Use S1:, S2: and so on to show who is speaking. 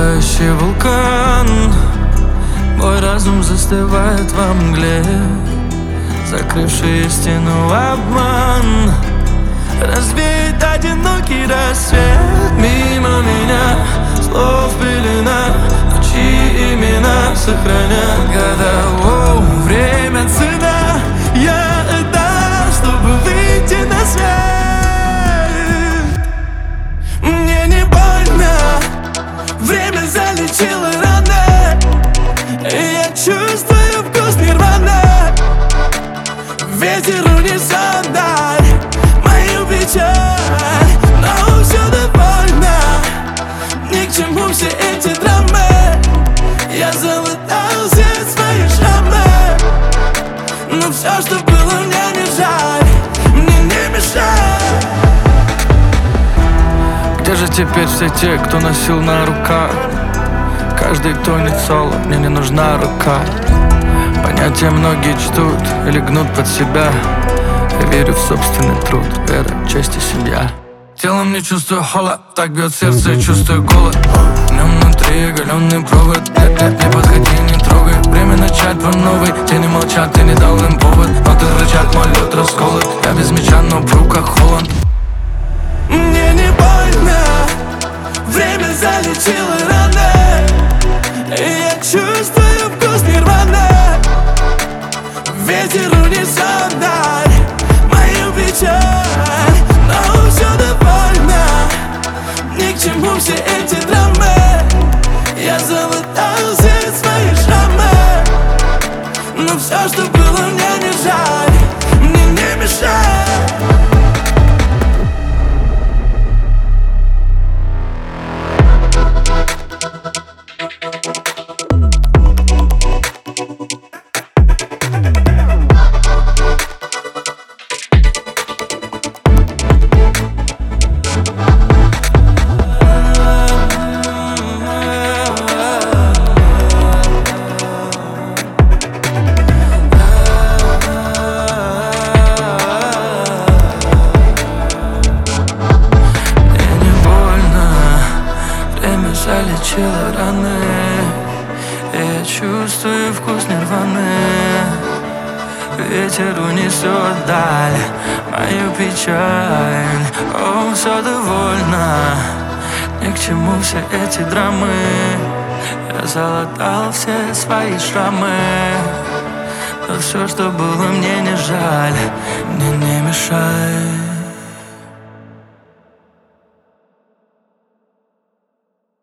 S1: Пылающий вулкан, мой разум застывает во мгле, закрывший истину обман. Развеет одинокий рассвет мимо меня, слов пелена, но чьи имена сохранят года. Оу, время цена, я отдам, чтобы выйти на свет. Мне не больно, время залечило раны, и я чувствую вкус нирваны. Ветер унесет даль мою печаль, но все довольно, ни к чему все эти драмы. Я залатал все свои шрамы, но все, что было, мне не жаль, мне не мешай. Где же теперь все те, кто носил на руках? Каждый тонет соло, мне не нужна рука. Понятия многие чтут или гнут под себя. Я верю в собственный труд, вера, честь и семья. Телом не чувствую холод, так бьет сердце, чувствую голод. В нем внутри оголенный провод, не подходи, не трогай. Время начать по новой, тени молчат, ты не дал им повод. Ноты рычат, мой лед расколот, я без меча, но в руках Холланд. Мне не больно, время залечило раны, и я чувствую вкус нирваны. Ветер унесет даль мою печаль, но все довольно, ни к чему все эти драмы. Я залатал все свои шрамы, но все, что было, мне не жаль, мне не мешай. Залечила раны, и я чувствую вкус нирваны. Ветер унесет даль мою печаль. О, все довольно, ни к чему все эти драмы. Я залатал все свои шрамы, но все, что было, мне не жаль, мне не мешай.